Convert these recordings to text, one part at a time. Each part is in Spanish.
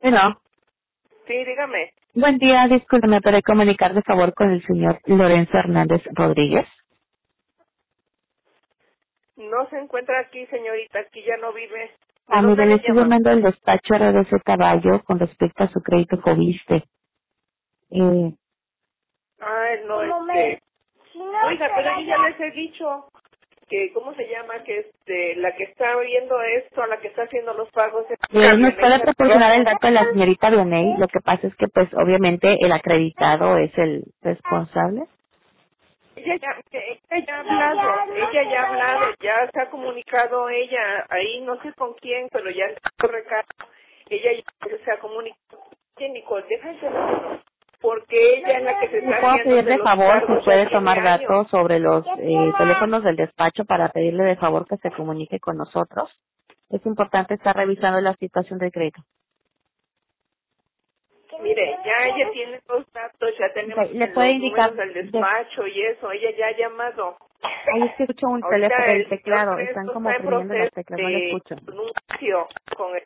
Bueno, Sí, dígame. buen día, disculpe, ¿me puede comunicar de favor con el señor Lorenzo Hernández Rodríguez? No se encuentra aquí, señorita. Aquí ya no vive. ¿De Mire, dónde le me estoy llama? llamando al despacho RDC Caballo con respecto a su crédito Fobiste. Ah, no, Oiga, pero aquí ya les he dicho que, ¿cómo se llama? Que la que está viendo esto, la que está haciendo los pagos es ¿Nos puede Camioneta proporcionar el Rojo. dato de la señorita Vianey? Lo que pasa es que, pues, obviamente, el acreditado es el responsable. Ella ya se ha comunicado ella, ahí no sé con quién, pero ya está recado. Ella ya se ha comunicado. Oye, Nicole, deja el teléfono, porque ella es la que se ¿Le está puedo haciendo pedir de de los favor si cargos, ya puede tiene tomar años. datos sobre los teléfonos del despacho para pedirle de favor que se comunique con nosotros? Es importante estar revisando la situación del crédito. Mire, ya ella tiene los datos, ya tenemos Ok, ¿le puede los números indicar del de... despacho y eso, ella ya ha llamado. Ahí es que escucho un teléfono, Ahorita el el señor teclado, están Crespo como está en oprimiendo las proceso teclas, no le de escucho. anuncio con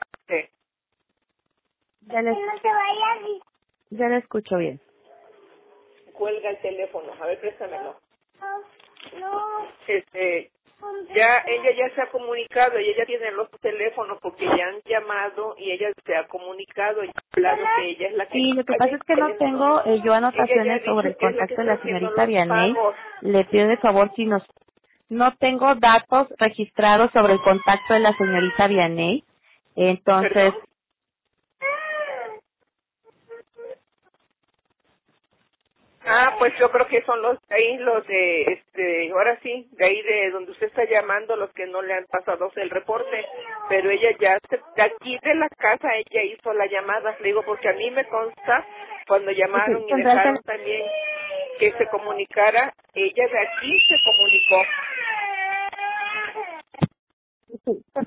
Ya le, ya le escucho bien. cuelga el teléfono, a ver, préstamelo. Este, ya ella ya se ha comunicado y ella tiene los teléfonos porque ya han llamado y ella se ha comunicado y ha hablado que ella es la que Sí, lo que está pasa es que no teléfono. tengo yo Ella ya ha anotaciones sobre dicho el que es la que contacto de está la haciendo señorita los Vianey. pagos. Le pido de favor si nos... No tengo datos registrados sobre el contacto de la señorita Vianey. Entonces, ¿Perdón? Ah, pues yo creo que son los de, ahora sí, de ahí de donde usted está llamando, los que no le han pasado el reporte, pero ella ya, de aquí de la casa, ella hizo la llamada, le digo, porque a mí me consta, cuando ok, llamaron y tendrá el dejaron también que se comunicara, ella de aquí se comunicó. teléfono.